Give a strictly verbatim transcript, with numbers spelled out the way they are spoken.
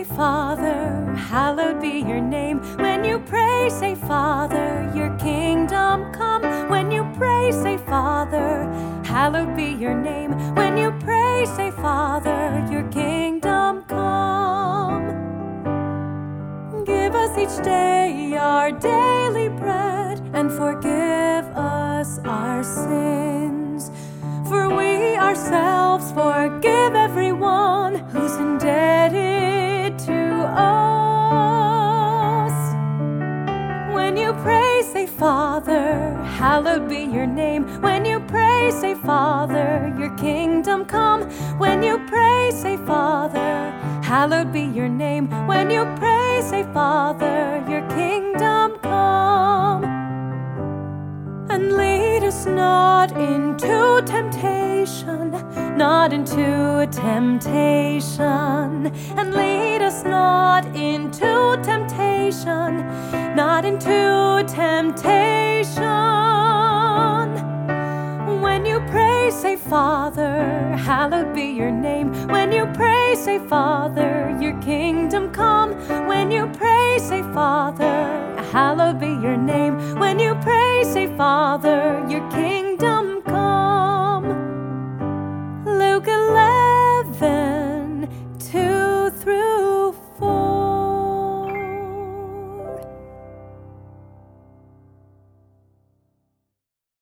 say, Father, hallowed be your name. When you pray, say, Father, your kingdom come. When you pray, say, Father, hallowed be your name. When you pray, say, Father, your kingdom come. Give us each day our daily bread, and forgive us our sins. For we ourselves forgive everyone who's indebted to us. When you pray, say, Father, hallowed be your name. When you pray, say, Father, your kingdom come. When you pray, say, Father, hallowed be your name. When you pray, say, Father, your kingdom come. And lead us not into temptation, not into temptation. And lead us not into temptation, not into temptation. When you pray, say, Father, hallowed be your name. When you pray, say, Father, your kingdom come. When you pray, say, Father, hallowed be your name. When you pray, say, Father, your kingdom